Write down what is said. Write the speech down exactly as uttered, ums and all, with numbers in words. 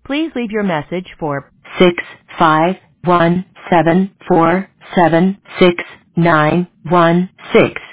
Please leave your message for six five one seven four seven six nine one six.